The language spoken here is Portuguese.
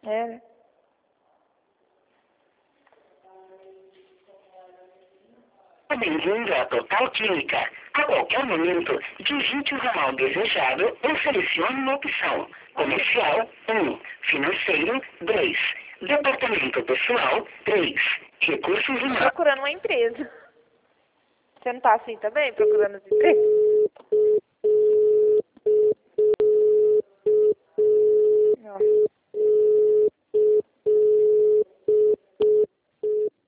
É, né? Bem-vindo à Total Clínica. A qualquer momento, digite o ramal desejado ou selecione uma opção. Comercial, 1. Financeiro, 2. Departamento Pessoal, 3. Recursos Humanos. Procurando uma empresa. Você não tá assim também, procurando as empresas?